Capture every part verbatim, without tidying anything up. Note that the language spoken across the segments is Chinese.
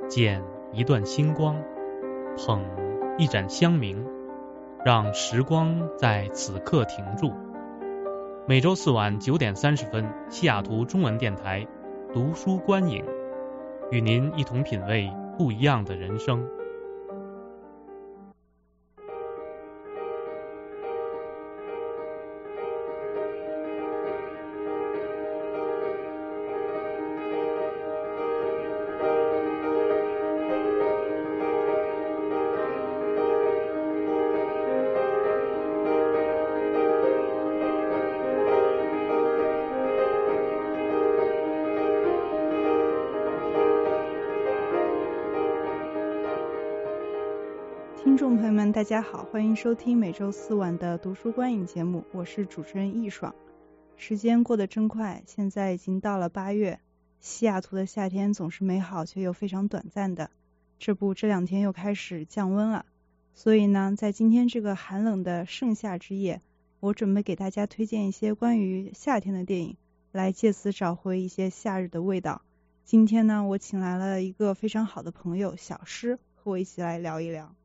捡一段星光，捧一盏香茗，让时光在此刻停住。每周四晚九点三十分，西雅图中文电台读书观影，与您一同品味不一样的人生。 听众朋友们大家好，欢迎收听每周四晚的读书观影节目，我是主持人易爽。时间过得真快，现在已经到了八月，西雅图的夏天总是美好却又非常短暂的，这不这两天又开始降温了，所以呢在今天这个寒冷的盛夏之夜，我准备给大家推荐一些关于夏天的电影，来借此找回一些夏日的味道。今天呢我请来了一个非常好的朋友小诗，和我一起来聊一聊。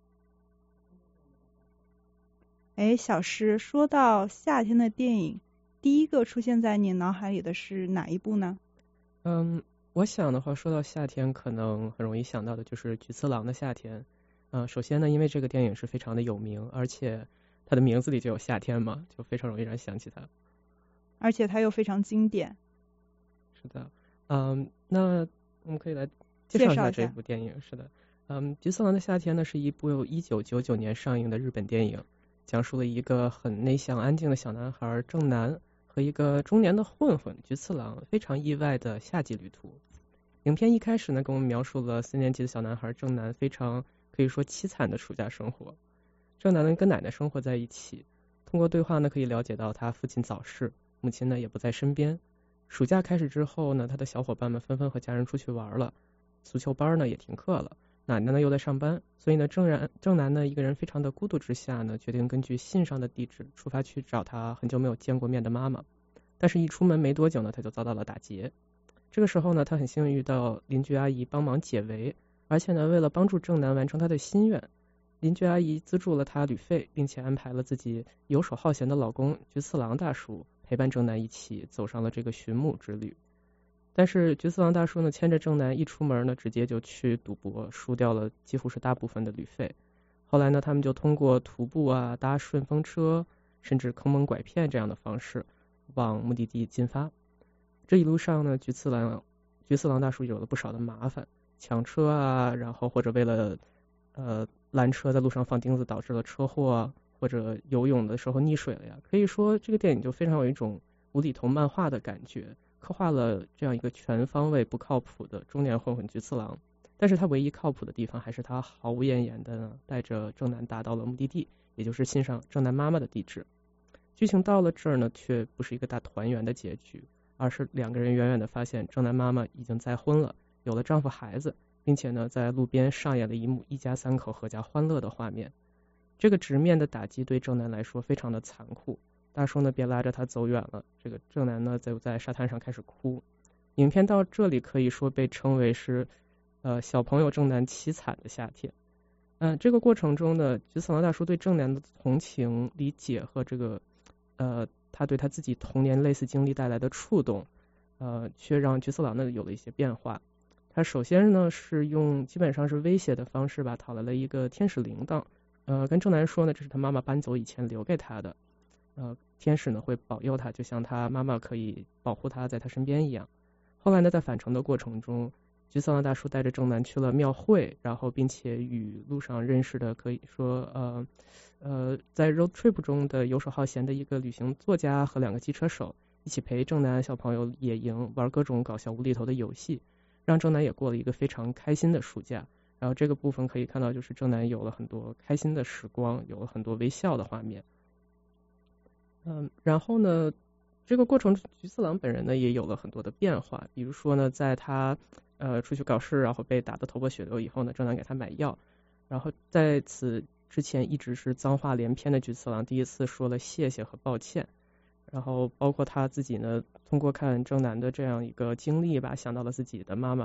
哎，小诗，说到夏天的电影，第一个出现在你脑海里的是哪一部呢？ 嗯，我想的话，说到夏天，可能很容易想到的就是《菊次郎的夏天》。嗯，首先呢，因为这个电影是非常的有名，而且它的名字里就有夏天嘛，就非常容易让人想起它。 而且它又非常经典。 是的，嗯，那我们可以来介绍一下这部电影。是的，嗯，《菊次郎的夏天》呢是一部一九九九年上映的日本电影。讲述了一个很内向安静的小男孩正南和一个中年的混混菊次郎非常意外的夏季旅途。影片一开始呢，给我们描述了四年级的小男孩正南非常可以说凄惨的暑假生活。正南呢跟奶奶生活在一起，通过对话呢可以了解到他父亲早逝，母亲呢也不在身边。暑假开始之后呢，他的小伙伴们纷纷和家人出去玩了，足球班呢也停课了。奶奶呢又在上班，所以呢正然正南呢一个人非常的孤独之下呢，决定根据信上的地址出发去找他很久没有见过面的妈妈。但是一出门没多久呢，他就遭到了打劫。这个时候呢，他很幸运遇到邻居阿姨帮忙解围，而且呢为了帮助正南完成他的心愿，邻居阿姨资助了他旅费，并且安排了自己游手好闲的老公菊次郎大叔陪伴正南一起走上了这个寻母之旅。但是菊次郎大叔呢牵着正南一出门呢，直接就去赌博，输掉了几乎是大部分的旅费。后来呢，他们就通过徒步啊、搭顺风车，甚至坑蒙拐骗这样的方式往目的地进发。这一路上呢，菊次郎菊次郎大叔有了不少的麻烦，抢车啊，然后或者为了呃拦车在路上放钉子导致了车祸啊，或者游泳的时候溺水了呀。可以说这个电影就非常有一种无厘头漫画的感觉，刻画了这样一个全方位不靠谱的中年混混菊次郎，但是他唯一靠谱的地方还是他毫无怨言的呢带着正南达到了目的地，也就是信上正南妈妈的地址。剧情到了这儿呢，却不是一个大团圆的结局，而是两个人远远的发现正南妈妈已经再婚了，有了丈夫孩子，并且呢在路边上演了一幕一家三口阖家欢乐的画面。这个直面的打击对正南来说非常的残酷，大叔呢别拉着他走远了，这个正南呢就在沙滩上开始哭。影片到这里可以说被称为是呃小朋友正南凄惨的夏天。嗯、呃，这个过程中呢，菊次郎大叔对正南的同情理解和这个呃他对他自己童年类似经历带来的触动，呃却让菊次郎呢有了一些变化。他首先呢是用基本上是威胁的方式吧，讨来了一个天使铃铛，呃跟正南说呢这是他妈妈搬走以前留给他的，呃，天使呢会保佑他，就像他妈妈可以保护他在他身边一样。后来呢，在返程的过程中，菊次郎大叔带着正南去了庙会，然后并且与路上认识的可以说呃呃在 road trip 中的游手好闲的一个旅行作家和两个机车手一起陪正南小朋友野营，玩各种搞笑无厘头的游戏，让正南也过了一个非常开心的暑假。然后这个部分可以看到，就是正南有了很多开心的时光，有了很多微笑的画面。嗯，然后呢，这个过程菊次郎本人呢也有了很多的变化，比如说呢，在他呃出去搞事，然后被打得头破血流以后呢，正南给他买药，然后在此之前一直是脏话连篇的菊次郎第一次说了谢谢和抱歉，然后包括他自己呢，通过看正南的这样一个经历吧，想到了自己的妈妈，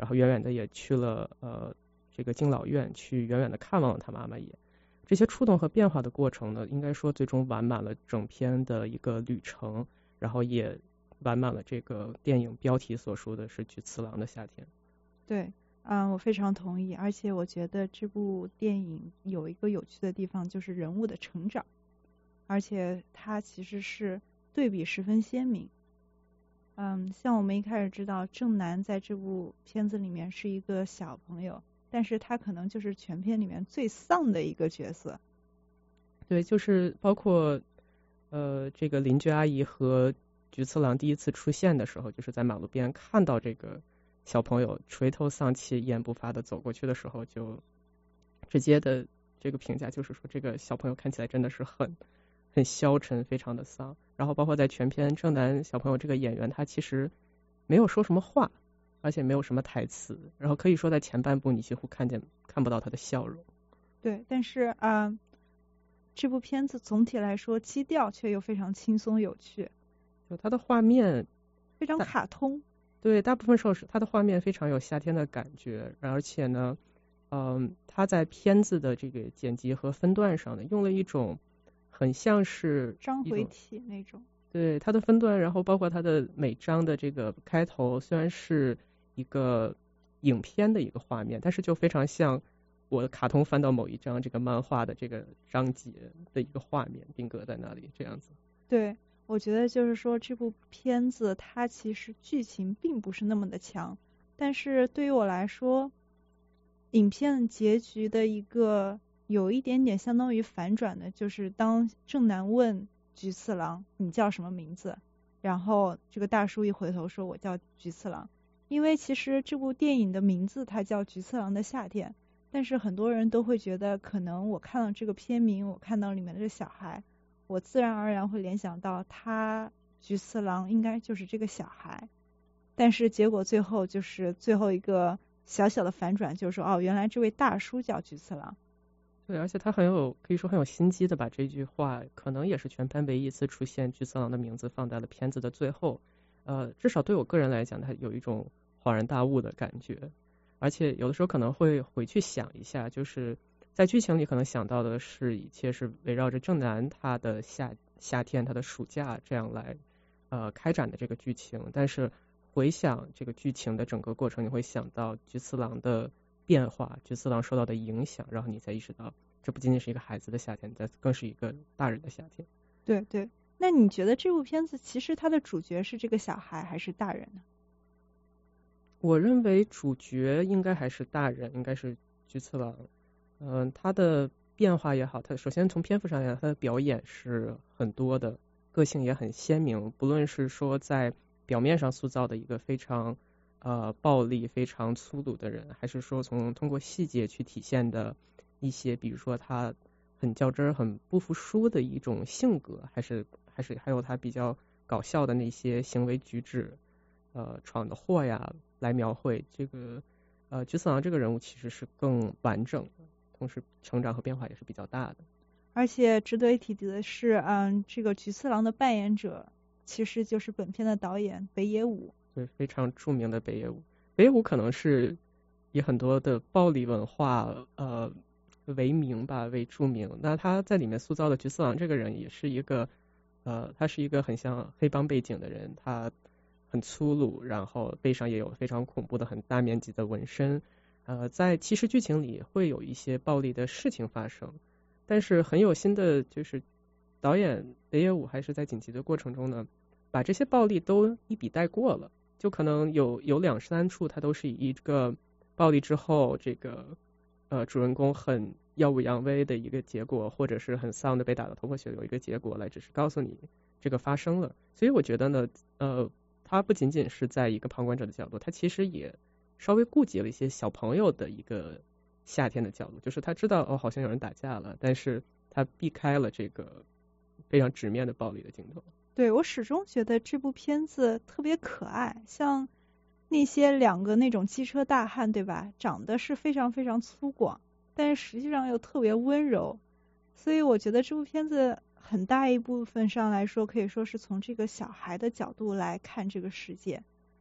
然后远远的也去了呃这个敬老院，去远远的看望了他妈妈一眼。这些触动和变化的过程呢，应该说最终完满了整篇的一个旅程，然后也完满了这个电影标题所说的是菊次郎的夏天。 对，嗯，我非常同意，而且我觉得这部电影有一个有趣的地方，就是人物的成长，而且它其实是对比十分鲜明。嗯，像我们一开始知道正南在这部片子里面是一个小朋友，但是他可能就是全片里面最丧的一个角色。 对，就是包括呃这个邻居阿姨和菊次郎第一次出现的时候，就是在马路边看到这个小朋友垂头丧气、一言不发的走过去的时候，就直接的这个评价就是说，这个小朋友看起来真的是很很消沉，非常的丧。然后包括在全片正南小朋友这个演员，他其实没有说什么话，而且没有什么台词，然后可以说在前半部你几乎看见看不到他的笑容。 对，但是啊、呃，这部片子总体来说基调却又非常轻松有趣， 就它的画面非常卡通。 对，大部分时候是它的画面非常有夏天的感觉，而且呢，嗯，它在片子的这个剪辑和分段上呢，用了一种很像是章回体那种。 对，它的分段，然后包括它的每章的这个开头，虽然是一个影片的一个画面，但是就非常像我卡通翻到某一章这个漫画的这个章节的一个画面定格在那里，这样子。 对，我觉得就是说这部片子它其实剧情并不是那么的强，但是对于我来说，影片结局的一个有一点点相当于反转的，就是当正南问菊次郎你叫什么名字，然后这个大叔一回头说我叫菊次郎，因为其实这部电影的名字它叫菊次郎的夏天，但是很多人都会觉得可能我看到这个片名，我看到里面的这小孩，我自然而然会联想到他菊次郎应该就是这个小孩，但是结果最后就是最后一个小小的反转，就是说哦原来这位大叔叫菊次郎。 对，而且他很有可以说很有心机的把这句话，可能也是全片唯一一次出现菊次郎的名字放在了片子的最后，呃，至少对我个人来讲，他有一种恍然大悟的感觉，而且有的时候可能会回去想一下，就是在剧情里可能想到的是一切是围绕着正南他的夏夏天他的暑假这样来呃开展的这个剧情，但是回想这个剧情的整个过程，你会想到菊次郎的变化，菊次郎受到的影响，然后你才意识到这不仅仅是一个孩子的夏天，这更是一个大人的夏天。 对对，那你觉得这部片子其实它的主角是这个小孩还是大人呢？ 我认为主角应该还是大人，应该是菊次郎。嗯、呃，他的变化也好，他首先从篇幅上讲，他的表演是很多的，个性也很鲜明。不论是说在表面上塑造的一个非常呃暴力、非常粗鲁的人，还是说从通过细节去体现的一些，比如说他很较真儿、很不服输的一种性格，还是还是还有他比较搞笑的那些行为举止，呃，闯的祸呀。来描绘这个呃菊次郎这个人物其实是更完整的，同时成长和变化也是比较大的。 而且值得一提的是，嗯，这个菊次郎的扮演者其实就是本片的导演北野武， 对，非常著名的北野武。北野武可能是以很多的暴力文化呃为名吧，为著名。那他在里面塑造的菊次郎这个人也是一个呃，他是一个很像黑帮背景的人，他很粗鲁，然后背上也有非常恐怖的很大面积的纹身，呃，在其实剧情里会有一些暴力的事情发生，但是很有心的就是导演北野武还是在剪辑的过程中呢，把这些暴力都一笔带过了，就可能有有两三处他都是以一个暴力之后这个呃主人公很耀武扬威的一个结果，或者是很丧的被打得头破血流一个结果来只是告诉你这个发生了，所以我觉得呢呃他不仅仅是在一个旁观者的角度，他其实也稍微顾及了一些小朋友的一个夏天的角度，就是他知道哦好像有人打架了，但是他避开了这个非常直面的暴力的镜头。 对，我始终觉得这部片子特别可爱，像那些两个那种机车大汉，对吧？长得是非常非常粗犷，但是实际上又特别温柔，所以我觉得这部片子很大一部分上来说，可以说是从这个小孩的角度来看这个世界。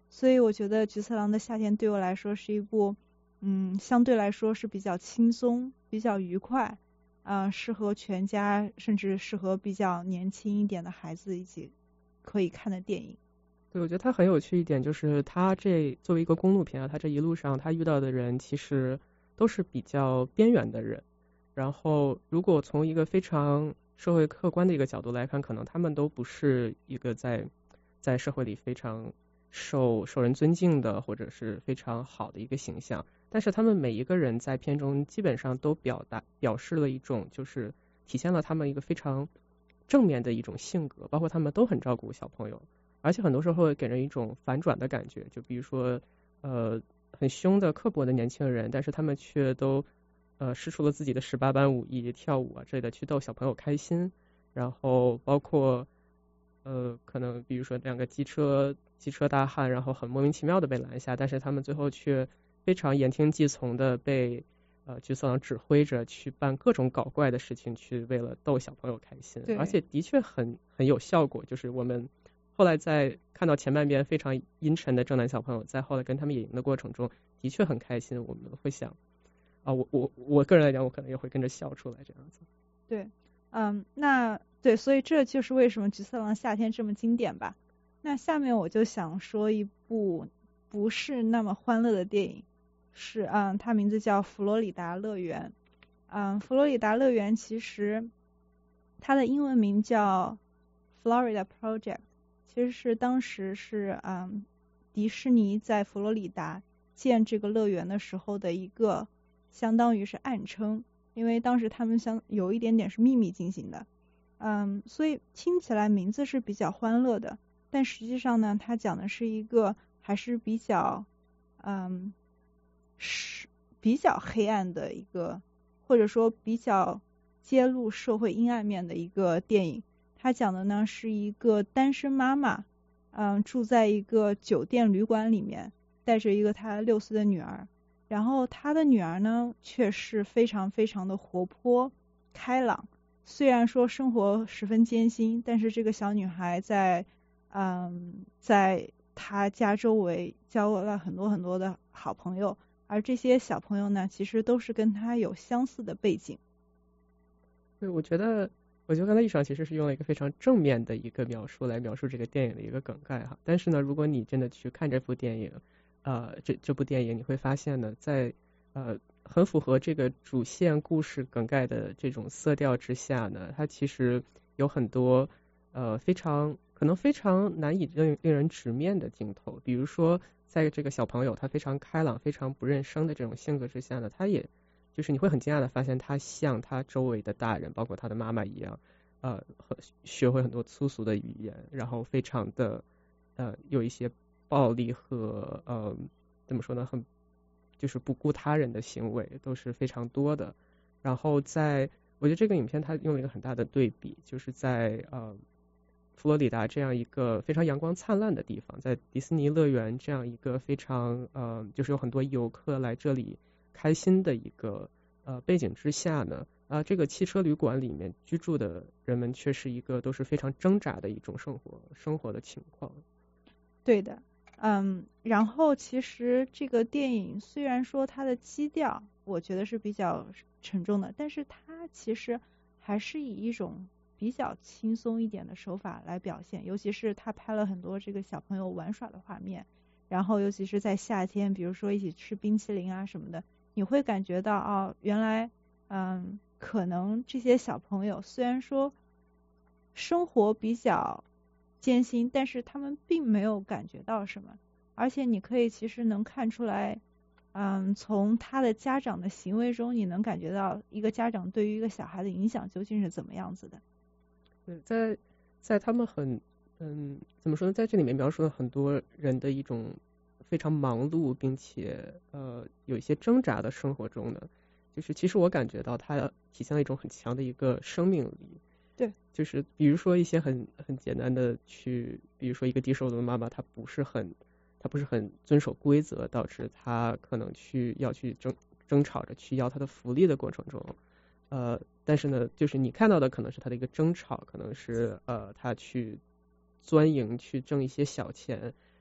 所以我觉得《菊次郎的夏天》对我来说是一部，嗯，相对来说是比较轻松、比较愉快，啊、呃，适合全家，甚至适合比较年轻一点的孩子一起可以看的电影。 对，我觉得它很有趣一点就是，它这作为一个公路片啊，它这一路上他遇到的人其实都是比较边缘的人。然后，如果从一个非常社会客观的一个角度来看，可能他们都不是一个在在社会里非常受受人尊敬的，或者是非常好的一个形象。但是他们每一个人在片中基本上都表达表示了一种，就是体现了他们一个非常正面的一种性格，包括他们都很照顾小朋友。而且很多时候会给人一种反转的感觉，就比如说，呃，很凶的刻薄的年轻人，但是他们却都呃使出了自己的十八般武艺，跳舞啊之类的去逗小朋友开心。然后包括呃，可能比如说两个机车机车大汉，然后很莫名其妙的被拦下，但是他们最后却非常言听计从的被呃菊次郎指挥着去办各种搞怪的事情，去为了逗小朋友开心。而且的确很很有效果，就是我们后来在看到前半边非常阴沉的正南小朋友，在后来跟他们野营的过程中，的确很开心。我们会想啊，我我我个人来讲，我可能也会跟着笑出来这样子。 对，嗯，那对，所以这就是为什么菊次郎夏天这么经典吧。那下面我就想说一部不是那么欢乐的电影，是嗯，它名字叫《佛罗里达乐园》。嗯，佛罗里达乐园其实它的英文名叫 Florida Project。其实是当时是嗯，迪士尼在佛罗里达建这个乐园的时候的一个相当于是暗称，因为当时他们相有一点点是秘密进行的，嗯，所以听起来名字是比较欢乐的，但实际上呢，它讲的是一个还是比较嗯是比较黑暗的一个，或者说比较揭露社会阴暗面的一个电影。他讲的呢是一个单身妈妈，嗯，住在一个酒店旅馆里面，带着一个她六岁的女儿。然后她的女儿呢，却是非常非常的活泼开朗。虽然说生活十分艰辛，但是这个小女孩在，嗯，在她家周围交了很多很多的好朋友，而这些小朋友呢，其实都是跟她有相似的背景。 对，我觉得。我觉得刚才一爽其实是用了一个非常正面的一个描述来描述这个电影的一个梗概哈，但是呢，如果你真的去看这部电影，呃，这这部电影你会发现呢，在呃很符合这个主线故事梗概的这种色调之下呢，它其实有很多呃非常可能非常难以令令人直面的镜头，比如说在这个小朋友他非常开朗、非常不认生的这种性格之下呢，他也。就是你会很惊讶的发现，他像他周围的大人，包括他的妈妈一样，呃，学会很多粗俗的语言，然后非常的呃有一些暴力和呃怎么说呢，很就是不顾他人的行为都是非常多的。然后在我觉得这个影片它用了一个很大的对比，就是在呃佛罗里达这样一个非常阳光灿烂的地方，在迪士尼乐园这样一个非常呃就是有很多游客来这里。开心的一个呃背景之下呢，啊、呃，这个汽车旅馆里面居住的人们却是一个都是非常挣扎的一种生活生活的情况。 对的，嗯，然后其实这个电影虽然说它的基调我觉得是比较沉重的，但是它其实还是以一种比较轻松一点的手法来表现，尤其是他拍了很多这个小朋友玩耍的画面，然后尤其是在夏天，比如说一起吃冰淇淋啊什么的。你会感觉到哦，原来嗯，可能这些小朋友虽然说生活比较艰辛，但是他们并没有感觉到什么，而且你可以其实能看出来，嗯，从他的家长的行为中，你能感觉到一个家长对于一个小孩的影响究竟是怎么样子的。 对，在在他们很嗯怎么说呢，在这里面描述了很多人的一种。非常忙碌，并且呃有一些挣扎的生活中呢，就是其实我感觉到它体现了一种很强的一个生命力。 对， 就是比如说一些很很简单的去，比如说一个低收入的妈妈，她不是很她不是很遵守规则，导致她可能去要去争争吵着去要她的福利的过程中，呃，但是呢，就是你看到的可能是她的一个争吵，可能是呃她去钻营去挣一些小钱。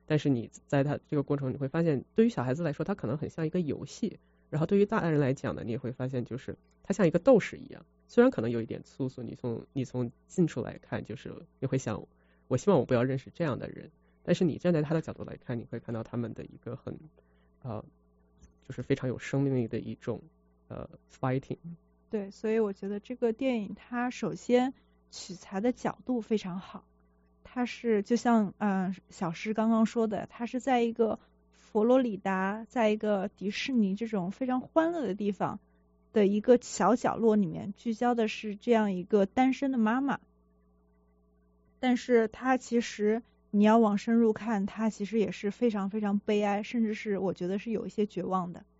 但是你在它这个过程你会发现，对于小孩子来说，它可能很像一个游戏，然后对于大人来讲呢，你也会发现就是它像一个斗士一样，虽然可能有一点粗俗，你从你从近处来看，就是你会想，我希望我不要认识这样的人，但是你站在他的角度来看，你会看到他们的一个很呃，就是非常有生命力的一种呃 fighting。 对，所以我觉得这个电影它首先取材的角度非常好，它是就像嗯、呃、小诗刚刚说的，它是在一个佛罗里达，在一个迪士尼这种非常欢乐的地方的一个小角落里面，聚焦的是这样一个单身的妈妈，但是她其实你要往深入看，她其实也是非常非常悲哀，甚至是我觉得是有一些绝望的。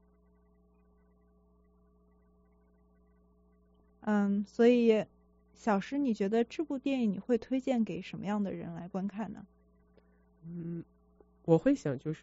嗯，所以小诗，你觉得这部电影你会推荐给什么样的人来观看呢？ 嗯，我会想就是，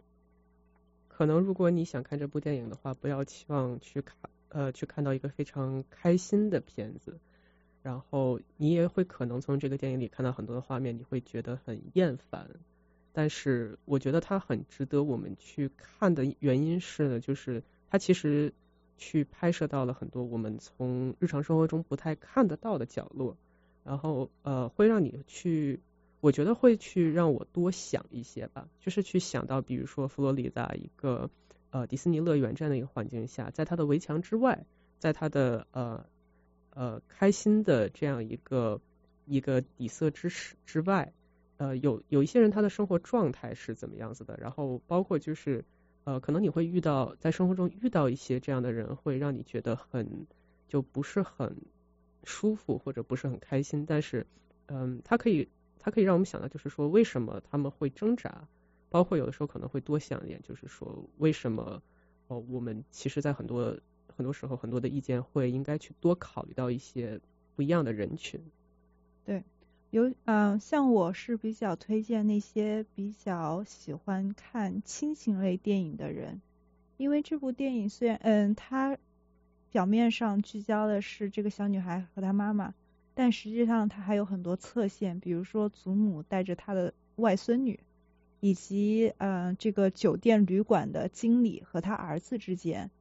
可能如果你想看这部电影的话，不要期望去看呃去看到一个非常开心的片子，然后你也会可能从这个电影里看到很多的画面，你会觉得很厌烦。但是我觉得它很值得我们去看的原因是呢，就是它其实去拍摄到了很多我们从日常生活中不太看得到的角落，然后呃会让你去，我觉得会去让我多想一些吧，就是去想到比如说佛罗里达一个呃迪士尼乐园这样的一个环境下，在它的围墙之外，在它的呃呃开心的这样一个一个底色之之外，呃有有一些人他的生活状态是怎么样子的，然后包括就是呃，可能你会遇到在生活中遇到一些这样的人，会让你觉得很就不是很舒服或者不是很开心，但是嗯，它可以它可以让我们想到，就是说为什么他们会挣扎，包括有的时候可能会多想一点，就是说为什么哦，我们其实在很多很多时候很多的意见会应该去多考虑到一些不一样的人群。 对。有嗯、呃，像我是比较推荐那些比较喜欢看亲情类电影的人，因为这部电影虽然嗯，它表面上聚焦的是这个小女孩和她妈妈，但实际上它还有很多侧线，比如说祖母带着她的外孙女，以及嗯、呃、这个酒店旅馆的经理和他儿子之间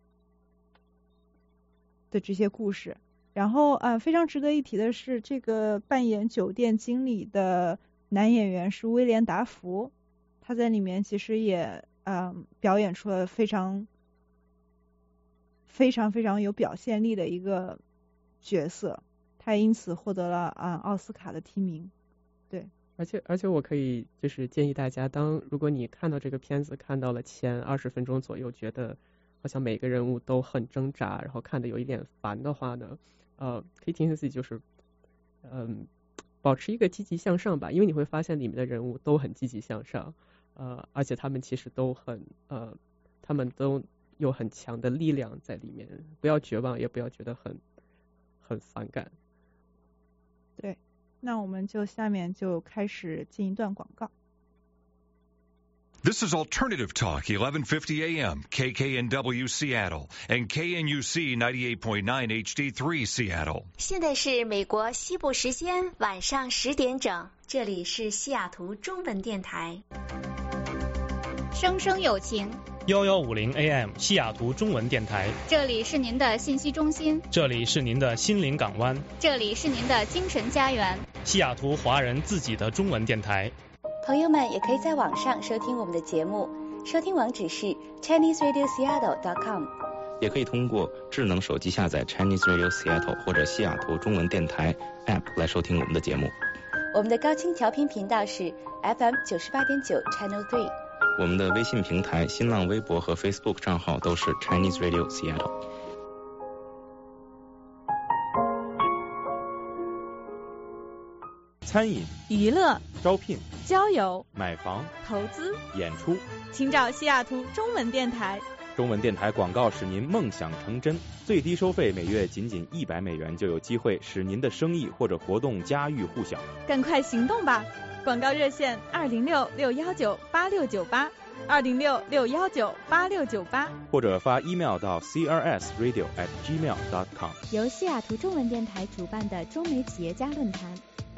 的这些故事。然后啊、呃，非常值得一提的是，这个扮演酒店经理的男演员是威廉达福，他在里面其实也嗯、呃、表演出了非常非常非常有表现力的一个角色，他因此获得了啊、呃、奥斯卡的提名。对， 而且而且我可以就是建议大家，当如果你看到这个片子看到了前二十分钟左右，觉得好像每个人物都很挣扎，然后看得有一点烦的话呢，呃，可以提醒自己就是，嗯，保持一个积极向上吧，因为你会发现里面的人物都很积极向上，呃，而且他们其实都很呃，他们都有很强的力量在里面，不要绝望，也不要觉得很很反感。 对，那我们就下面就开始进一段广告。 This is Alternative Talk, eleven fifty A M, K K N W Seattle, and K N U C ninety-eight point nine H D three Seattle. 现在是美国西部时间晚上十点整，这里是西雅图中文电台。 生生有情， 幺幺五零 A M 西雅图中文电台， 这里是您的信息中心， 这里是您的心灵港湾， 这里是您的精神家园， 西雅图华人自己的中文电台。 朋友们也可以在网上收听我们的节目，收听网址是 Chinese Radio Seattle dot com， 也可以通过智能手机下载 Chinese Radio Seattle 或者西雅图中文电台 App 来收听我们的节目。 我们的高清调频频道是 F M 九十八点九 Channel three。 我们的微信平台、新浪微博和 Facebook 账号都是 Chinese Radio Seattle。 餐饮、 娱乐、 招聘、 交友、 买房、 投资、 演出， 请找西雅图中文电台。 中文电台广告使您梦想成真，最低收费每月仅仅一百美元，就有机会使您的生意或者活动家喻户晓。 赶快行动吧！广告热线二零六六幺九八六九八，二零六六幺九八六九八， 或者发 email 到 c r s radio at gmail dot com。 由西雅图中文电台主办的中美企业家论坛，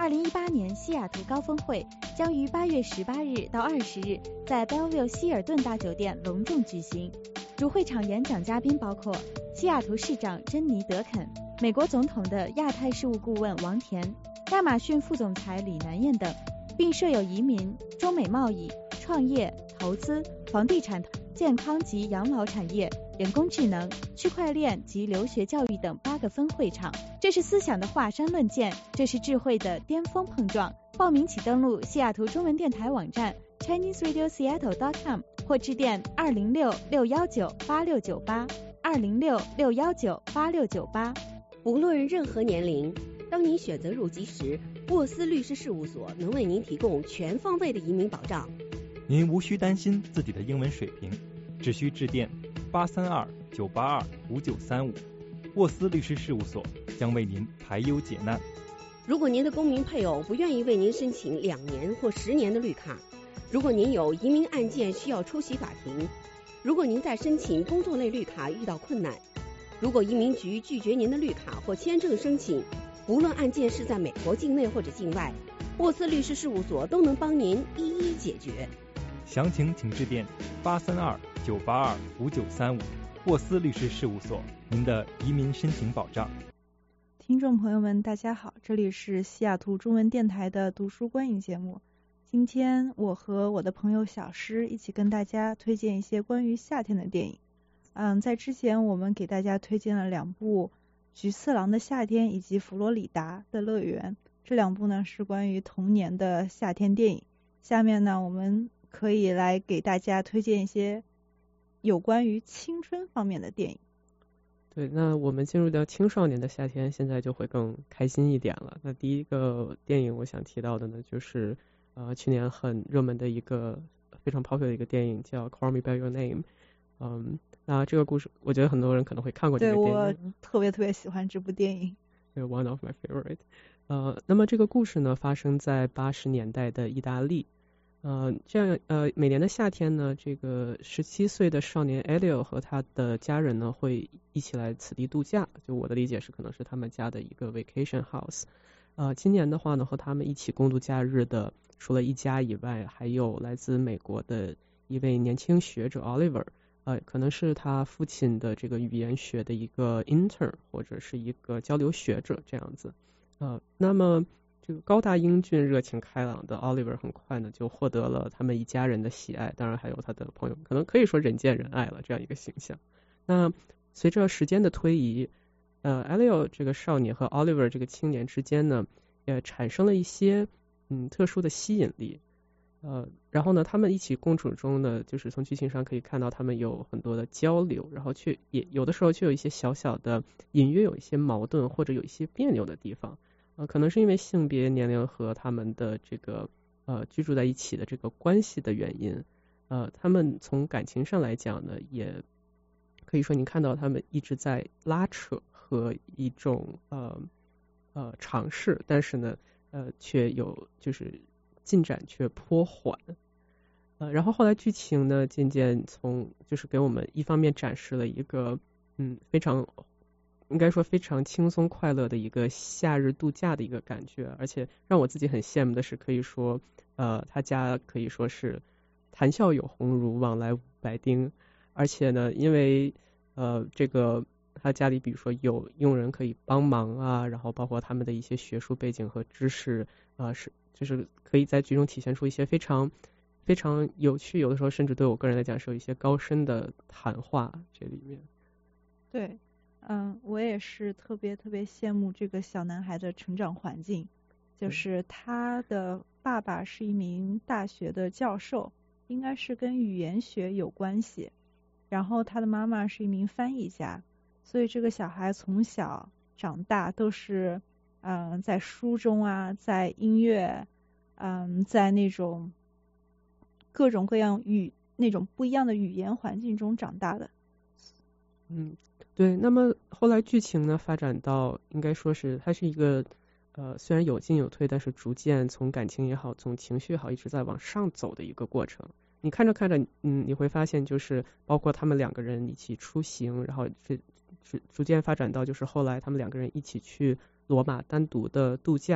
二零一八年西雅图高峰会将于八月十八日到二十日在 Bellevue 希尔顿大酒店隆重举行。主会场演讲嘉宾包括西雅图市长珍妮·德肯、美国总统的亚太事务顾问王田、亚马逊副总裁李南燕等，并设有移民、中美贸易、创业、投资、房地产、健康及养老产业、人工智能、区块链及留学教育等八个分会场。这是思想的华山论剑，这是智慧的巅峰碰撞。报名请登录西雅图中文电台网站 Chinese Radio Seattle dot com 或致电二零六六幺九八六九八二零六六幺九八六九八。 无论任何年龄，当您选择入籍时，沃斯律师事务所能为您提供全方位的移民保障。 您无需担心自己的英文水平，只需致电八三二九八二五九三五，沃斯律师事务所将为您排忧解难。 如果您的公民配偶不愿意为您申请两年或十年的绿卡，如果您有移民案件需要出席法庭，如果您在申请工作类绿卡遇到困难，如果移民局拒绝您的绿卡或签证申请，无论案件是在美国境内或者境外，沃斯律师事务所都能帮您一一解决。 详情请致电八三二九八二五九三五，沃斯律师事务所，您的移民申请保障。 听众朋友们，大家好，这里是西雅图中文电台的读书观影节目。今天我和我的朋友小诗一起跟大家推荐一些关于夏天的电影。嗯，在之前我们给大家推荐了两部《菊次郎的夏天》以及《佛罗里达的乐园》，这两部呢是关于童年的夏天电影。下面呢，我们可以来给大家推荐一些有关于青春方面的电影。 对，那我们进入到青少年的夏天，现在就会更开心一点了。那第一个电影我想提到的呢，就是呃去年很热门的一个非常 popular 的一个电影叫 Call Me By Your Name。嗯，那这个故事，我觉得很多人可能会看过这个电影。 对，我特别特别喜欢这部电影。 One of my favorite。呃，那么这个故事呢，发生在八十年代的意大利。呃，这样呃，每年的夏天呢，这个十七岁的少年 Elio 和他的家人呢，会一起来此地度假。就我的理解是，可能是他们家的一个 vacation house。呃，今年的话呢，和他们一起共度假日的，除了一家以外，还有来自美国的一位年轻学者 Oliver。呃，可能是他父亲的这个语言学的一个 intern 或者是一个交流学者这样子。呃，那么这个高大英俊、热情开朗的 Oliver 很快呢就获得了他们一家人的喜爱，当然还有他的朋友，可能可以说人见人爱了这样一个形象。那随着时间的推移，呃 Elio 这个少年和 Oliver 这个青年之间呢，也产生了一些嗯特殊的吸引力。呃，然后呢，他们一起共处中呢，就是从剧情上可以看到他们有很多的交流，然后却也有的时候却有一些小小的隐约有一些矛盾或者有一些别扭的地方。呃，可能是因为性别、年龄和他们的这个呃居住在一起的这个关系的原因。呃，他们从感情上来讲呢，也可以说你看到他们一直在拉扯和一种呃呃尝试，但是呢，呃，却有就是进展却颇缓。呃，然后后来剧情呢，渐渐从就是给我们一方面展示了一个嗯非常应该说非常轻松快乐的一个夏日度假的一个感觉，而且让我自己很羡慕的是，可以说呃他家可以说是谈笑有鸿儒，往来无白丁，而且呢，因为呃这个他家里比如说有佣人可以帮忙啊，然后包括他们的一些学术背景和知识啊、呃、是就是可以在剧中体现出一些非常非常有趣，有的时候甚至对我个人来讲是有一些高深的谈话这里面。 对，嗯，我也是特别特别羡慕这个小男孩的成长环境，就是他的爸爸是一名大学的教授，应该是跟语言学有关系，然后他的妈妈是一名翻译家，所以这个小孩从小长大都是嗯在书中啊，在音乐，嗯在那种各种各样语那种不一样的语言环境中长大的。 嗯，对。那么后来剧情呢发展到应该说是它是一个呃虽然有进有退，但是逐渐从感情也好，从情绪也好，一直在往上走的一个过程。你看着看着，嗯，你会发现就是包括他们两个人一起出行，然后这逐逐渐发展到就是后来他们两个人一起去罗马单独的度假，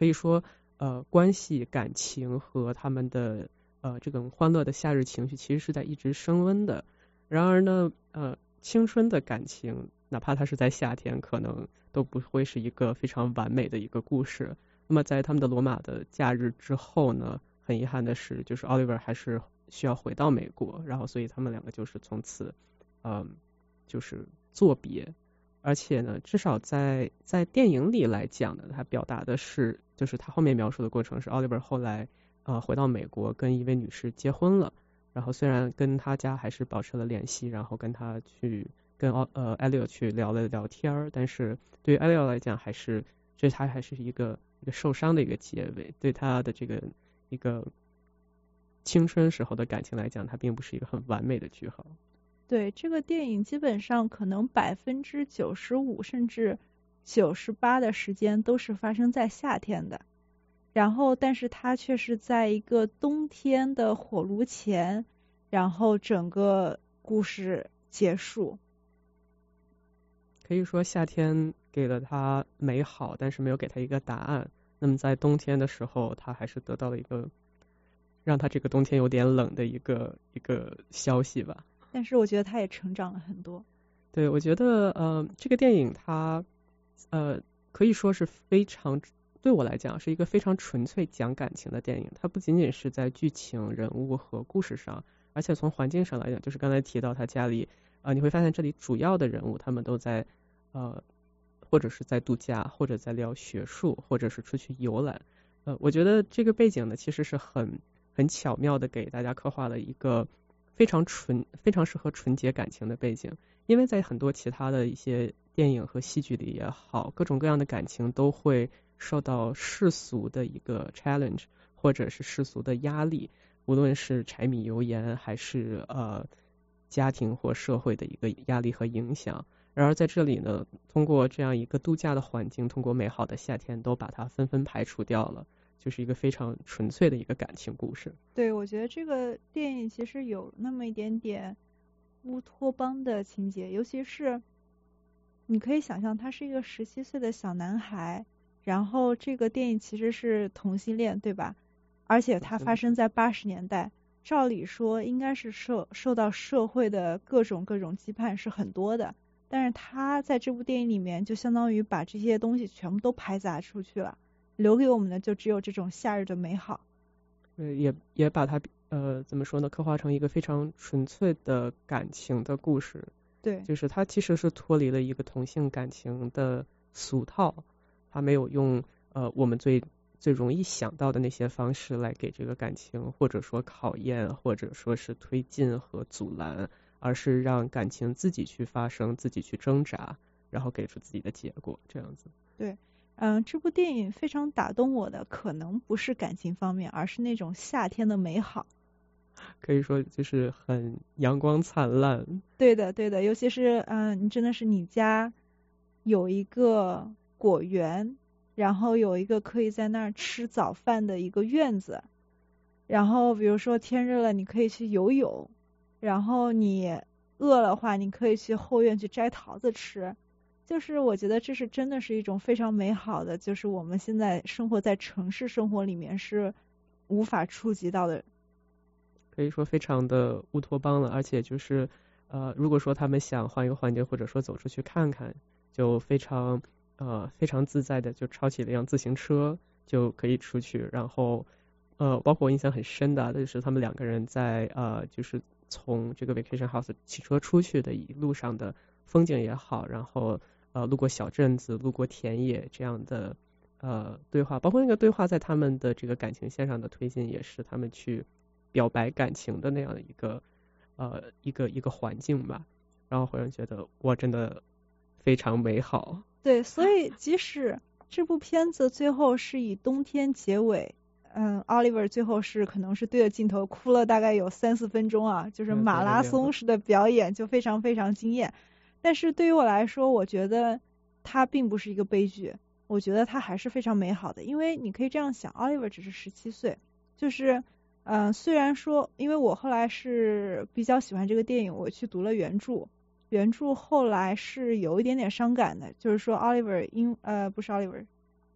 可以说呃关系、感情和他们的呃这种欢乐的夏日情绪其实是在一直升温的。然而呢，呃青春的感情，哪怕它是在夏天，可能都不会是一个非常完美的一个故事。那么在他们的罗马的假日之后呢，很遗憾的是，就是 Oliver 还是需要回到美国，然后所以他们两个就是从此嗯就是作别。而且呢，至少在在电影里来讲呢，他表达的是，就是他后面描述的过程是 Oliver 后来呃回到美国跟一位女士结婚了，然后虽然跟他家还是保持了联系，然后跟他去跟呃 Elliot 去聊了聊天，但是对于 Elliot 来讲，还是这他还是一个一个受伤的一个结尾，对他的这个一个青春时候的感情来讲，它并不是一个很完美的句号。 对，这个电影基本上可能百分之九十五甚至九十八的时间都是发生在夏天的，然后但是它却是在一个冬天的火炉前，然后整个故事结束。 可以说夏天给了他美好，但是没有给他一个答案。那么在冬天的时候，他还是得到了一个让他这个冬天有点冷的一个一个消息吧。 但是我觉得他也成长了很多。 对，我觉得呃这个电影它呃可以说是非常，对我来讲是一个非常纯粹讲感情的电影。它不仅仅是在剧情、人物和故事上，而且从环境上来讲，就是刚才提到他家里呃你会发现这里主要的人物他们都在呃或者是在度假，或者在聊学术，或者是出去游览。呃我觉得这个背景呢其实是很很巧妙的给大家刻画了一个非常纯非常适合纯洁感情的背景。因为在很多其他的一些电影和戏剧里也好，各种各样的感情都会受到世俗的一个 challenge 或者是世俗的压力，无论是柴米油盐还是呃家庭或社会的一个压力和影响。然而在这里呢，通过这样一个度假的环境，通过美好的夏天，都把它纷纷排除掉了，就是一个非常纯粹的一个感情故事。 对，我觉得这个电影其实有那么一点点乌托邦的情节，尤其是你可以想象他是一个十七岁的小男孩，然后这个电影其实是同性恋，对吧？而且它发生在八十年代，照理说应该是受受到社会的各种各种羁绊是很多的，但是他在这部电影里面就相当于把这些东西全部都排杂出去了，留给我们的就只有这种夏日的美好。 对，也也把它呃怎么说呢，刻画成一个非常纯粹的感情的故事。 对， 就是它其实是脱离了一个同性感情的俗套，它没有用呃我们最最容易想到的那些方式来给这个感情或者说考验，或者说是推进和阻拦，而是让感情自己去发生，自己去挣扎，然后给出自己的结果，这样子。 对，嗯，这部电影非常打动我的可能不是感情方面，而是那种夏天的美好。 可以说就是很阳光灿烂。 对的对的，尤其是嗯，你真的是你家有一个果园，然后有一个可以在那儿吃早饭的一个院子，然后比如说天热了你可以去游泳，然后你饿了话你可以去后院去摘桃子吃。就是我觉得这是真的是一种非常美好的，就是我们现在生活在城市生活里面是无法触及到的， 可以说非常的乌托邦了。而且就是呃，如果说他们想换一个环境，或者说走出去看看，就非常呃非常自在的就抄起了一辆自行车就可以出去。然后呃，包括我印象很深的就是他们两个人在呃就是从这个 vacation house 骑车出去的一路上的风景也好，然后呃路过小镇子，路过田野这样的呃对话，包括那个对话在他们的这个感情线上的推进，也是他们去表白感情的那样的一个呃一个一个环境吧，然后会让人觉得哇真的非常美好。 对，所以即使这部片子最后是以冬天结尾，嗯 Oliver 最后是可能是对着镜头哭了大概有三四分钟啊，就是马拉松式的表演，就非常非常惊艳。但是对于我来说，我觉得它并不是一个悲剧，我觉得它还是非常美好的。因为你可以这样想， Oliver 只是十七岁，就是嗯、呃，虽然说因为我后来是比较喜欢这个电影，我去读了原著，原著后来是有一点点伤感的，就是说 Oliver 因呃不是 Oliver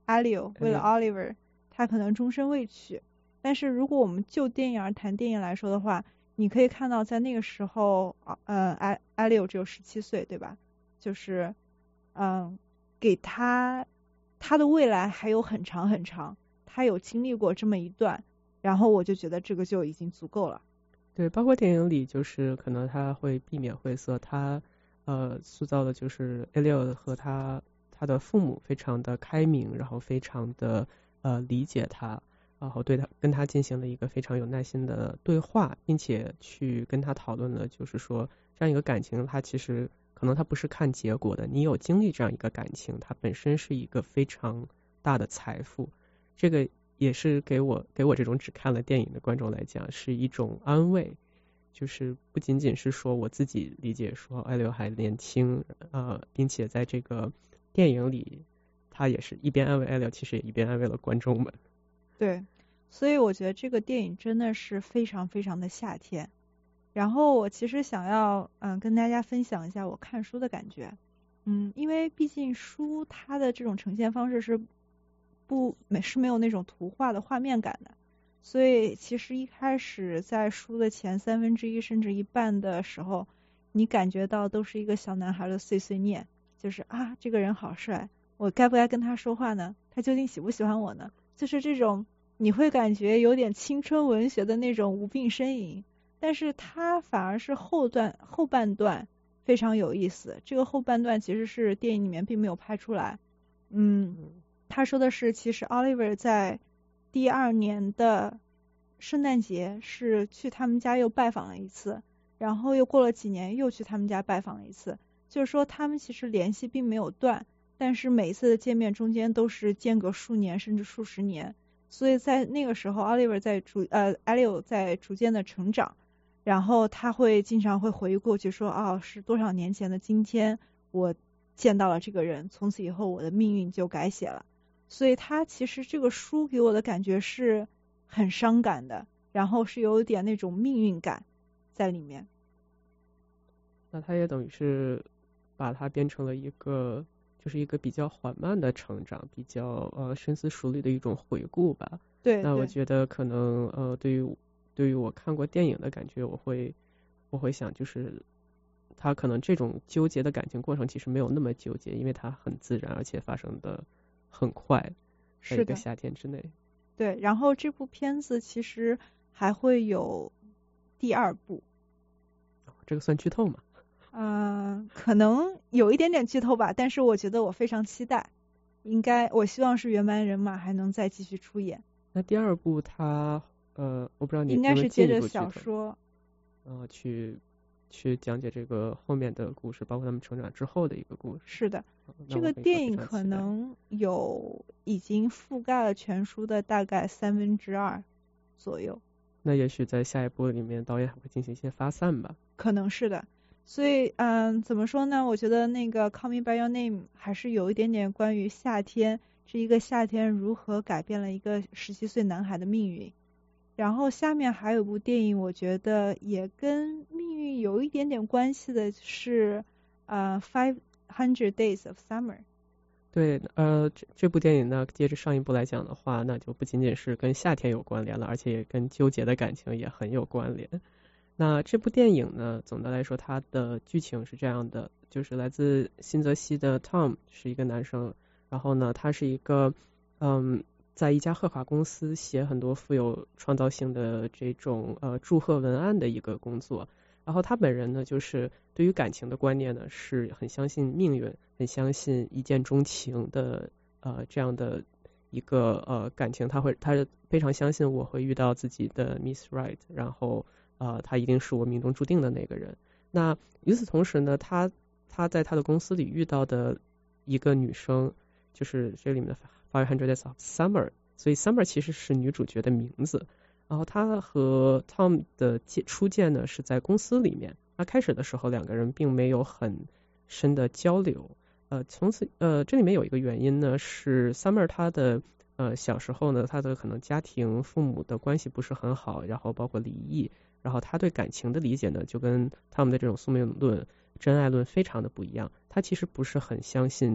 Elio 为了 Oliver， 他可能终身未娶。但是如果我们就电影而谈电影来说的话，你可以看到在那个时候，呃，Elio 只有十七岁，对吧？就是，嗯，给他他的未来还有很长很长，他有经历过这么一段，然后我就觉得这个就已经足够了。 对，包括电影里就是可能他会避免晦涩，他呃塑造的就是 Elio 和他他的父母非常的开明，然后非常的呃理解他，然后对他跟他进行了一个非常有耐心的对话，并且去跟他讨论了，就是说这样一个感情，它其实可能它不是看结果的，你有经历这样一个感情，它本身是一个非常大的财富，这个也是给我给我这种只看了电影的观众来讲是一种安慰，就是不仅仅是说我自己理解说艾柳还年轻，呃，并且在这个电影里他也是一边安慰艾柳，其实也一边安慰了观众们。 对，所以我觉得这个电影真的是非常非常的夏天。然后我其实想要嗯跟大家分享一下我看书的感觉，嗯，因为毕竟书它的这种呈现方式是不没是没有那种图画的画面感的，所以其实一开始在书的前三分之一甚至一半的时候，你感觉到都是一个小男孩的碎碎念，就是啊这个人好帅，我该不该跟他说话呢？他究竟喜不喜欢我呢？就是这种你会感觉有点青春文学的那种无病呻吟，但是它反而是后段后半段非常有意思。这个后半段其实是电影里面并没有拍出来。嗯，他说的是其实 Oliver 在第二年的圣诞节是去他们家又拜访了一次，然后又过了几年又去他们家拜访了一次，就是说他们其实联系并没有断，但是每一次的见面中间都是间隔数年甚至数十年，所以在那个时候 Oliver 在逐呃 Elio 在逐渐的成长，然后他会经常会回忆过去说，哦，是多少年前的今天我见到了这个人，从此以后我的命运就改写了。所以他其实这个书给我的感觉是很伤感的，然后是有点那种命运感在里面。 那他也等于是把它变成了一个就是一个比较缓慢的成长，比较呃深思熟虑的一种回顾吧。 对， 那我觉得可能呃对于对于我看过电影的感觉，我会我会想就是他可能这种纠结的感情过程其实没有那么纠结，因为它很自然，而且发生的很快，在一个夏天之内。 对，然后这部片子其实还会有第二部。 这个算剧透吗？ 嗯、呃，可能有一点点剧透吧，但是我觉得我非常期待，应该我希望是原班人马还能再继续出演。 那第二部它呃，我不知道你应该是接着小说， 呃，去去讲解这个后面的故事，包括他们成长之后的一个故事。 是的，这个电影可能有已经覆盖了全书的大概三分之二左右。 那也许在下一部里面，导演还会进行一些发散吧。 可能是的。所以，嗯，怎么说呢？我觉得那个《Call Me by Your Name》还是有一点点关于夏天，这一个夏天如何改变了一个十七岁男孩的命运。然后下面还有部电影，我觉得也跟命运有一点点关系的是，呃，《Five Hundred Days of Summer》。 对，呃，这这部电影呢，接着上一部来讲的话，那就不仅仅是跟夏天有关联了，而且也跟纠结的感情也很有关联。那这部电影呢，总的来说，它的剧情是这样的，就是来自新泽西的 Tom 是一个男生，然后呢，他是一个，嗯，在一家贺卡公司写很多富有创造性的这种呃祝贺文案的一个工作。然后他本人呢，就是对于感情的观念呢，是很相信命运，很相信一见钟情的呃这样的一个呃感情，他会他非常相信我会遇到自己的 Miss Right， 然后呃他一定是我命中注定的那个人。那与此同时呢，他他在他的公司里遇到的一个女生，就是这里面的Five Hundred Days of Summer， 所以 Summer 其实是女主角的名字。然后他和 Tom 的初见呢是在公司里面，那开始的时候两个人并没有很深的交流，呃，从此呃这里面有一个原因呢是 Summer 他的呃小时候呢他的可能家庭父母的关系不是很好，然后包括离异，然后他对感情的理解呢就跟他们的这种宿命论真爱论非常的不一样，他其实不是很相信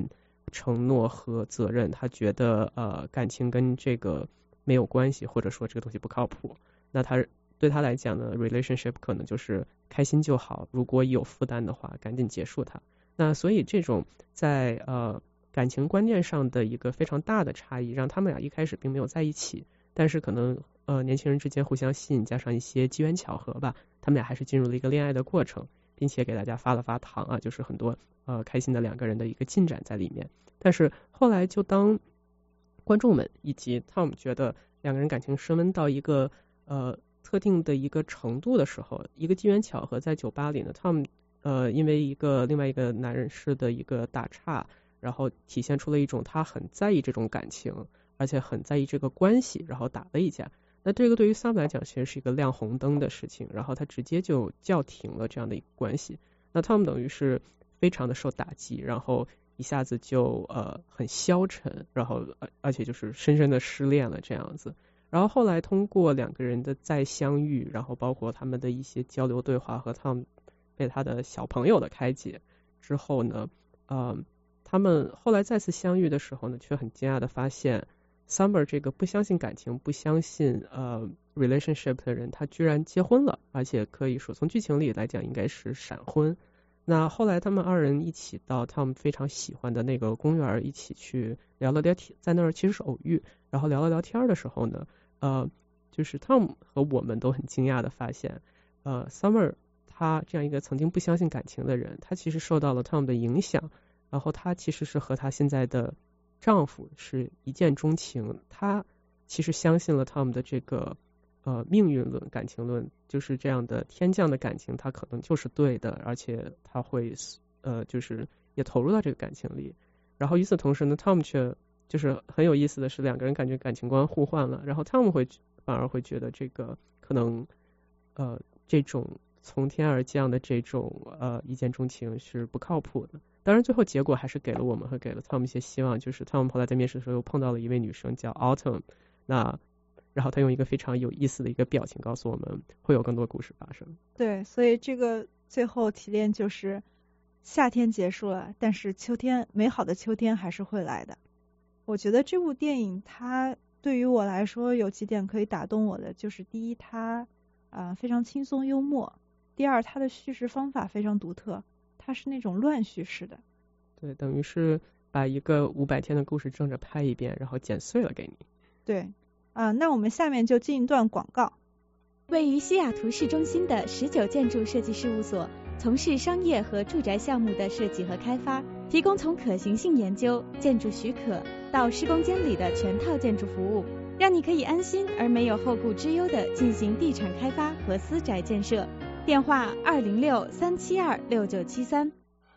承诺和责任，他觉得呃感情跟这个没有关系，或者说这个东西不靠谱。那他对他来讲呢 relationship 可能就是开心就好，如果有负担的话赶紧结束它。那所以这种在呃感情观念上的一个非常大的差异，让他们俩一开始并没有在一起，但是可能呃年轻人之间互相吸引，加上一些机缘巧合吧，他们俩还是进入了一个恋爱的过程，并且给大家发了发糖啊，就是很多呃开心的两个人的一个进展在里面。但是后来就当观众们以及 Tom 觉得两个人感情升温到一个呃特定的一个程度的时候，一个机缘巧合在酒吧里呢 Tom 呃因为一个另外一个男人士的一个打岔，然后体现出了一种他很在意这种感情，而且很在意这个关系，然后打了一架。那这个对于 Sam 来讲其实是一个亮红灯的事情，然后他直接就叫停了这样的一个关系。那 Tom 等于是非常的受打击，然后一下子就呃很消沉，然后而且就是深深的失恋了这样子。然后后来通过两个人的再相遇，然后包括他们的一些交流对话和 Tom 被他的小朋友的开解之后呢，呃他们后来再次相遇的时候呢，却很惊讶的发现 Summer 这个不相信感情不相信呃 relationship 的人，他居然结婚了，而且可以说从剧情里来讲应该是闪婚。那后来他们二人一起到他们非常喜欢的那个公园一起去聊了聊天，在那儿其实是偶遇，然后聊了聊天的时候呢呃就是 Tom 和我们都很惊讶的发现呃 Summer 他这样一个曾经不相信感情的人，他其实受到了 Tom 的影响，然后他其实是和他现在的丈夫是一见钟情，他其实相信了 Tom 的这个呃命运论感情论，就是这样的天降的感情他可能就是对的，而且他会呃就是也投入到这个感情里。然后与此同时呢 Tom 却就是很有意思的是两个人感觉感情观互换了，然后 Tom 会反而会觉得这个可能呃这种从天而降的这种呃一见钟情是不靠谱的。当然最后结果还是给了我们和给了 Tom 一些希望，就是 Tom 后来在面试的时候又碰到了一位女生叫 Autumn， 那然后他用一个非常有意思的一个表情告诉我们会有更多故事发生。 对，所以这个最后提炼就是夏天结束了，但是秋天美好的秋天还是会来的。我觉得这部电影它对于我来说有几点可以打动我的，就是第一它呃非常轻松幽默，第二它的叙事方法非常独特，它是那种乱叙事的。 对，等于是把一个五百天的故事正着拍一遍，然后剪碎了给你。 对啊，那我们下面就进一段广告。 位于西雅图市中心的十九建筑设计事务所，从事商业和住宅项目的设计和开发，提供从可行性研究、建筑许可到施工监理的全套建筑服务，让你可以安心而没有后顾之忧地进行地产开发和私宅建设。电话二零六三七二六九七三。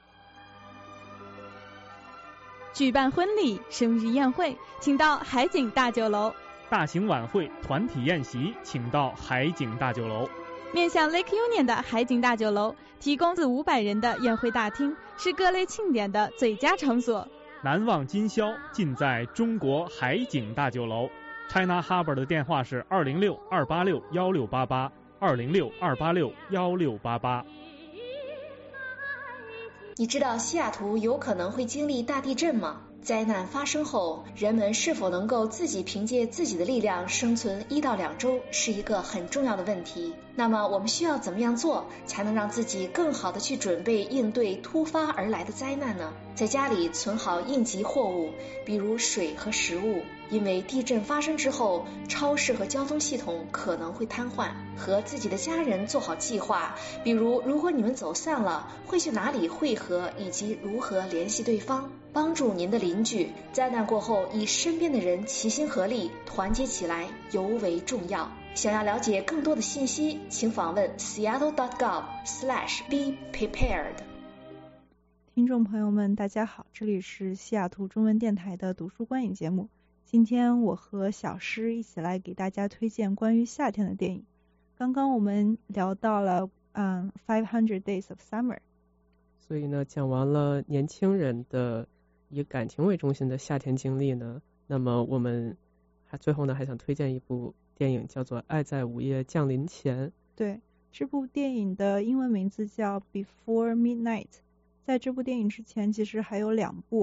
举办婚礼、生日宴会，请到海景大酒楼。 大型晚会、团体宴席，请到海景大酒楼。 面向 Lake Union 的海景大酒楼，提供四五百人的宴会大厅，是各类庆典的最佳场所。 难忘今宵，尽在中国海景大酒楼。China Harbor 的电话是二零六二八六幺六八八，二零六二八六幺六八八。 你知道西雅图有可能会经历大地震吗？灾难发生后，人们是否能够自己凭借自己的力量生存一到两周，是一个很重要的问题。那么我们需要怎么样做，才能让自己更好的去准备应对突发而来的灾难呢？在家里存好应急货物，比如水和食物，因为地震发生之后，超市和交通系统可能会瘫痪。和自己的家人做好计划，比如如果你们走散了，会去哪里汇合，以及如何联系对方。帮助您的邻居，灾难过后与身边的人齐心合力，团结起来尤为重要。想要了解更多的信息，请访问 seattle dot gov slash be prepared。 听众朋友们大家好，这里是西雅图中文电台的读书观影节目。今天我和小诗一起来给大家推荐关于夏天的电影。刚刚我们聊到了嗯 five hundred days of summer， 所以呢讲完了年轻人的以感情为中心的夏天经历呢，那么我们还最后呢还想推荐一部电影，叫做《爱在午夜降临前》。 对，这部电影的英文名字叫 Before Midnight。在这部电影之前其实还有两部，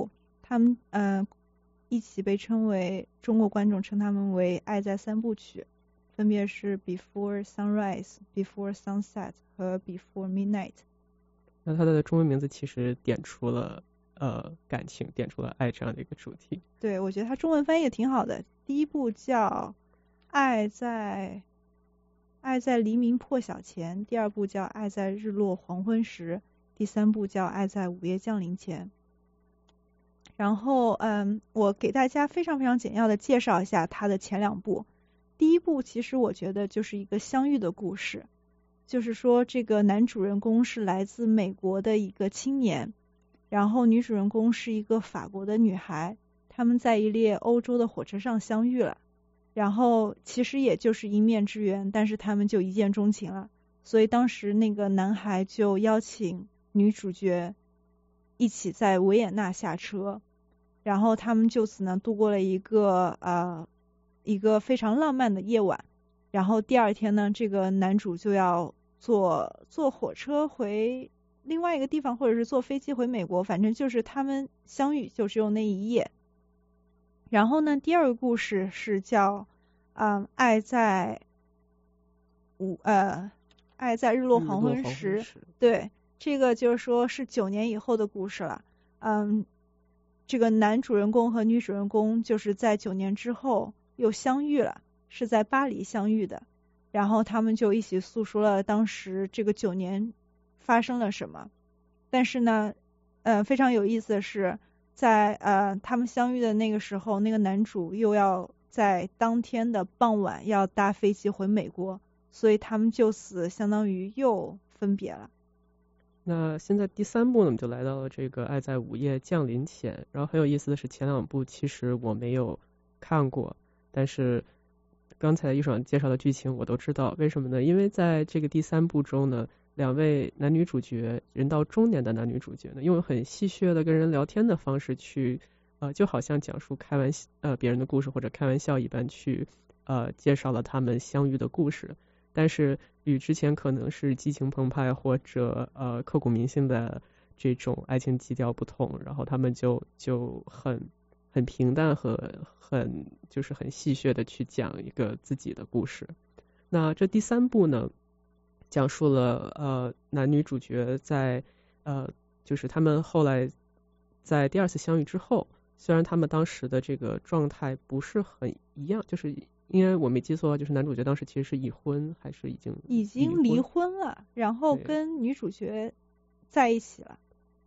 他们呃一起被称为中国观众称他们为爱在三部曲，分别是 Before Sunrise、Before Sunset 和 Before Midnight。 那它的中文名字其实点出了呃感情，点出了爱这样的一个主题。 对，我觉得它中文翻译也挺好的。第一部叫爱在爱在黎明破晓前，第二部叫爱在日落黄昏时，第三部叫爱在午夜降临前。然后嗯，我给大家非常非常简要的介绍一下它的前两部。第一部其实我觉得就是一个相遇的故事，就是说这个男主人公是来自美国的一个青年，然后女主人公是一个法国的女孩，他们在一列欧洲的火车上相遇了，然后其实也就是一面之缘，但是他们就一见钟情了，所以当时那个男孩就邀请女主角一起在维也纳下车，然后他们就此呢度过了一个呃一个非常浪漫的夜晚。然后第二天呢，这个男主就要坐坐火车回另外一个地方，或者是坐飞机回美国，反正就是他们相遇就只有那一夜。然后呢，第二个故事是叫嗯爱在午呃爱在日落黄昏时。对，这个就是说是九年以后的故事了。嗯，这个男主人公和女主人公就是在九年之后又相遇了，是在巴黎相遇的，然后他们就一起诉说了当时这个九年发生了什么。但是呢呃非常有意思的是，在呃他们相遇的那个时候，那个男主又要在当天的傍晚要搭飞机回美国，所以他们就此相当于又分别了。 那现在第三部呢，我们就来到了这个爱在午夜降临前。然后很有意思的是，前两部其实我没有看过，但是刚才一爽介绍的剧情我都知道。为什么呢？因为在这个第三部中呢，两位男女主角，人到中年的男女主角呢，用很戏谑的跟人聊天的方式去呃，就好像讲述开玩笑呃别人的故事或者开玩笑一般去呃介绍了他们相遇的故事。但是与之前可能是激情澎湃或者呃刻骨铭心的这种爱情基调不同，然后他们就就很很平淡和很就是很戏谑的去讲一个自己的故事。那这第三部呢，讲述了呃男女主角在呃就是他们后来在第二次相遇之后，虽然他们当时的这个状态不是很一样，就是因为我没记错，就是男主角当时其实是已婚还是已经已经离婚了，然后跟女主角在一起了。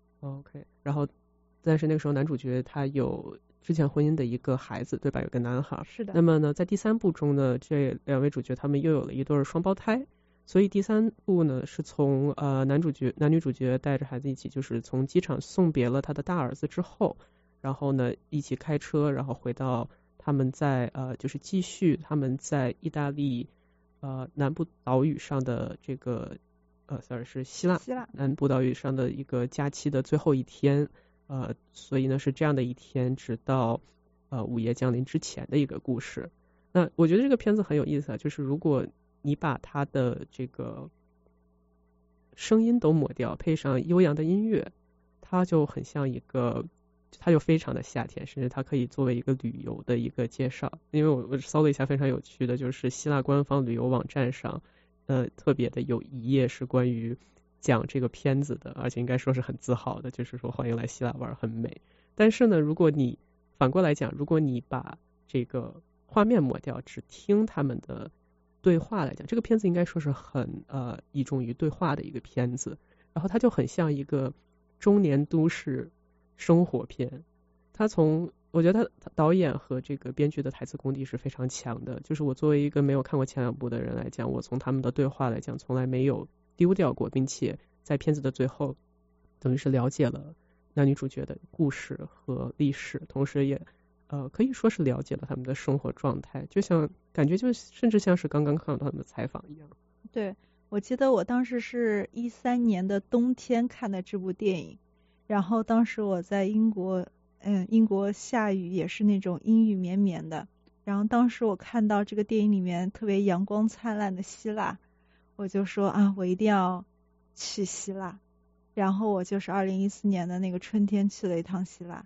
OK， 然后但是那个时候男主角他有之前婚姻的一个孩子，对吧？有个男孩。 是的。 那么呢，在第三部中呢，这两位主角他们又有了一对双胞胎，所以第三部呢是从呃男主角男女主角带着孩子一起，就是从机场送别了他的大儿子之后，然后呢一起开车，然后回到他们在呃就是继续他们在意大利呃南部岛屿上的这个呃 sorry 是希腊希腊南部岛屿上的一个假期的最后一天。呃，所以呢是这样的一天，直到呃午夜降临之前的一个故事。那我觉得这个片子很有意思啊，就是如果你把它的这个声音都抹掉，配上悠扬的音乐，它就很像一个，它就非常的夏天，甚至它可以作为一个旅游的一个介绍。因为我我搜了一下，非常有趣的就是希腊官方旅游网站上，呃，特别的有一页是关于讲这个片子的，而且应该说是很自豪的，就是说欢迎来希腊玩，很美。但是呢，如果你反过来讲，如果你把这个画面抹掉，只听他们的对话来讲，这个片子应该说是很呃倚重于对话的一个片子，然后它就很像一个中年都市生活片。它从我觉得他导演和这个编剧的台词功底是非常强的，就是我作为一个没有看过前两部的人来讲，我从他们的对话来讲，从来没有丢掉过，并且在片子的最后等于是了解了男女主角的故事和历史，同时也呃可以说是了解了他们的生活状态，就像感觉就甚至像是刚刚看到他们的采访一样。 对，我记得我当时是一三年的冬天看的这部电影，然后当时我在英国嗯英国下雨，也是那种阴雨绵绵的，然后当时我看到这个电影里面特别阳光灿烂的希腊，我就说啊我一定要去希腊，然后我就是二零一四年的那个春天去了一趟希腊，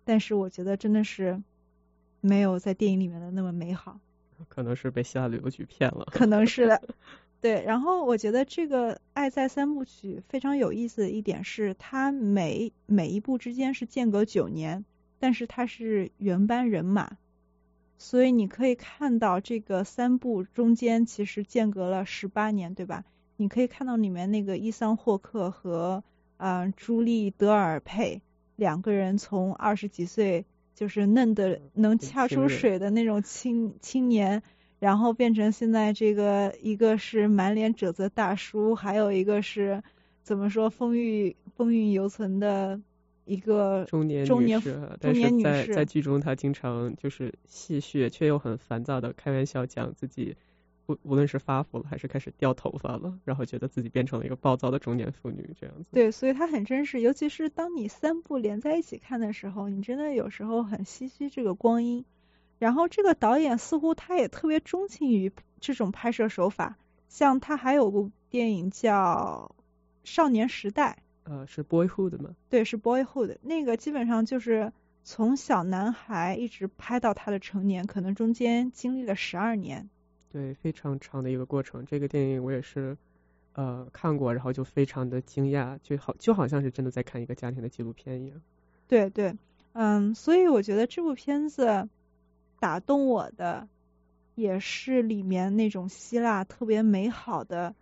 但是我觉得真的是没有在电影里面的那么美好。 可能是被希腊旅游局骗了。 可能是的。对，然后我觉得这个《爱在三部曲》非常有意思的一点是，它每每一部之间是间隔九年，但是它是原班人马，所以你可以看到这个三部中间其实间隔了十八年，对吧？你可以看到里面那个伊桑霍克和呃朱莉德尔佩两个人从二十几岁就是嫩的能掐出水的那种青青年，然后变成现在这个一个是满脸褶子大叔，还有一个是怎么说风韵风韵犹存的一个中年中年女士， 中年女士。 但是在在剧中她经常就是戏谑却又很烦躁的开玩笑讲自己无无论是发福了还是开始掉头发了，然后觉得自己变成了一个暴躁的中年妇女这样子。 对，所以她很真实，尤其是当你三部连在一起看的时候，你真的有时候很唏嘘这个光阴。然后这个导演似乎他也特别钟情于这种拍摄手法，像他还有部电影叫《少年时代》， 呃，是 Boyhood 吗？ 对，是 Boyhood， 那个基本上就是从小男孩一直拍到他的成年，可能中间经历了十二年。 对，非常长的一个过程。这个电影我也是呃看过，然后就非常的惊讶，就好就好像是真的在看一个家庭的纪录片一样。 对对，嗯，所以我觉得这部片子打动我的也是里面那种希腊特别美好的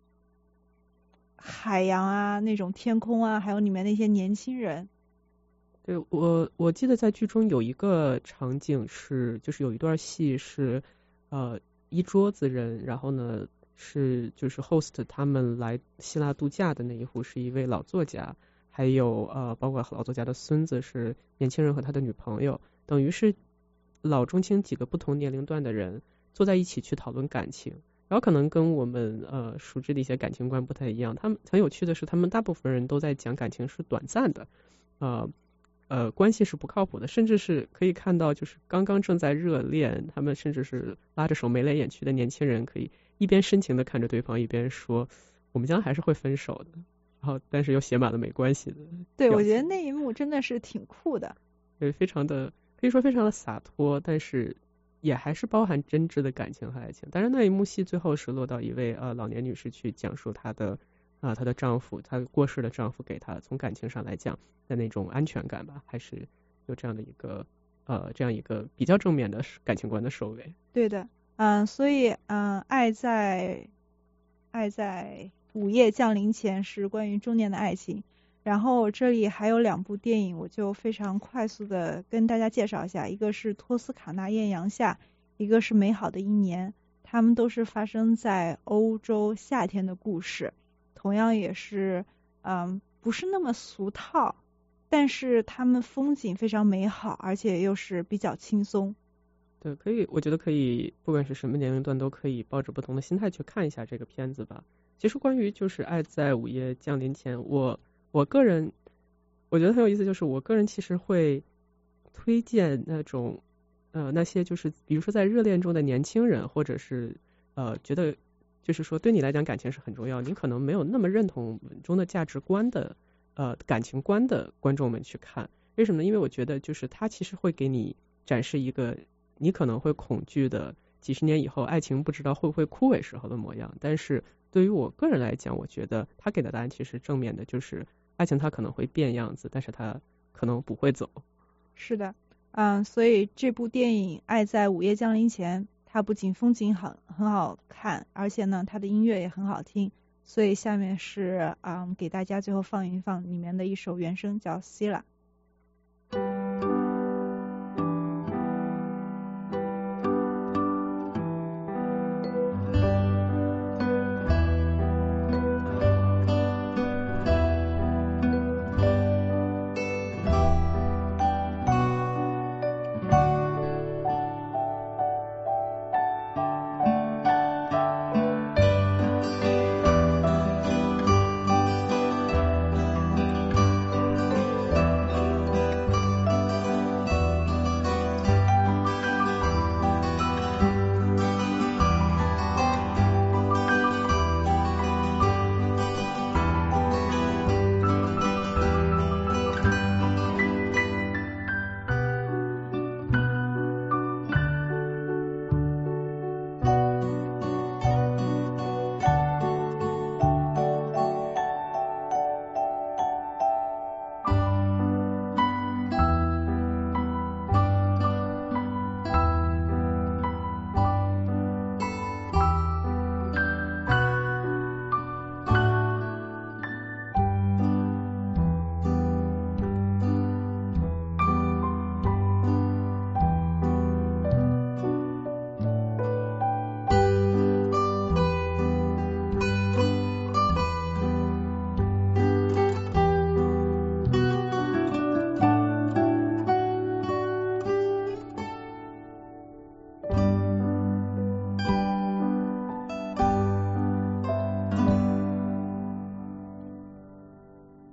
海洋啊，那种天空啊，还有里面那些年轻人。 对，我我记得在剧中有一个场景是，就是有一段戏是呃一桌子人，然后呢是就是 host 他们来希腊度假的那一户是一位老作家，还有呃包括老作家的孙子是年轻人和他的女朋友，等于是老中青几个不同年龄段的人坐在一起去讨论感情，然后可能跟我们呃熟知的一些感情观不太一样。他们很有趣的是，他们大部分人都在讲感情是短暂的，呃呃关系是不靠谱的，甚至是可以看到就是刚刚正在热恋，他们甚至是拉着手眉来眼去的年轻人，可以一边深情的看着对方，一边说我们将来还是会分手的，然后但是又写满了没关系的。 对，我觉得那一幕真的是挺酷的。 对，非常的。可以说非常的洒脱，但是也还是包含真挚的感情和爱情。但是那一幕戏最后是落到一位呃老年女士去讲述她的啊、呃、她的丈夫，她过世的丈夫给她从感情上来讲的那种安全感吧，还是有这样的一个呃这样一个比较正面的感情观的收尾。 对的，嗯，所以嗯，爱在爱在午夜降临前是关于中年的爱情。然后这里还有两部电影，我就非常快速的跟大家介绍一下，一个是托斯卡纳艳阳下，一个是美好的一年，他们都是发生在欧洲夏天的故事，同样也是嗯不是那么俗套，但是他们风景非常美好，而且又是比较轻松。 对，可以，我觉得可以，不管是什么年龄段都可以抱着不同的心态去看一下这个片子吧。其实关于就是爱在午夜降临前，我我个人我觉得很有意思，就是我个人其实会推荐那种呃那些就是比如说在热恋中的年轻人，或者是呃觉得就是说对你来讲感情是很重要，你可能没有那么认同文中的价值观的呃感情观的观众们去看。为什么呢？因为我觉得就是它其实会给你展示一个你可能会恐惧的几十年以后爱情不知道会不会枯萎时候的模样。但是对于我个人来讲，我觉得他给的答案其实正面的，就是爱情它可能会变样子，但是它可能不会走。 是的，嗯，所以这部电影《爱在午夜降临前》，它不仅风景很很好看，而且呢，它的音乐也很好听。所以下面是嗯，给大家最后放一放里面的一首原声，叫《Sila》。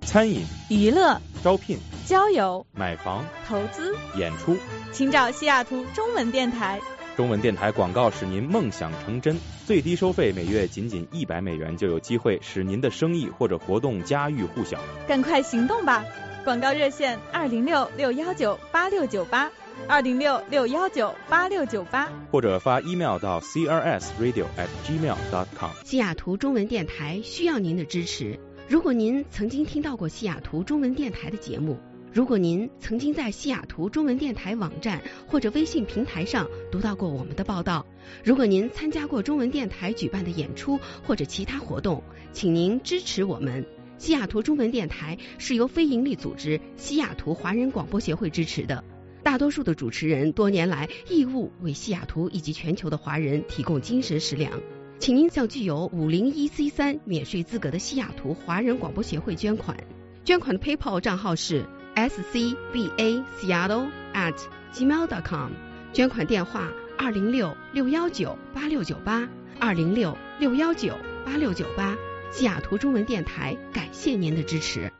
餐饮、 娱乐、 招聘、 交友、 买房、 投资、 演出， 请找西雅图中文电台。 中文电台广告使您梦想成真，最低收费每月仅仅一百美元，就有机会使您的生意或者活动家喻户晓。 赶快行动吧！广告热线二零六六幺九八六九八，二零六六幺九八六九八， 或者发 email 到 c r s radio at gmail dot com。 西雅图中文电台需要您的支持。如果您曾经听到过西雅图中文电台的节目，如果您曾经在西雅图中文电台网站或者微信平台上读到过我们的报道，如果您参加过中文电台举办的演出或者其他活动，请您支持我们。西雅图中文电台是由非营利组织西雅图华人广播协会支持的，大多数的主持人多年来义务为西雅图以及全球的华人提供精神食粮，请您向具有五零一 C 三免税资格的西雅图华人广播协会捐款。捐款的 PayPal 账号是 s c b a seattle at gmail dot com， 捐款电话二零六六幺九八六九八，二零六六幺九八六九八。西雅图中文电台感谢您的支持。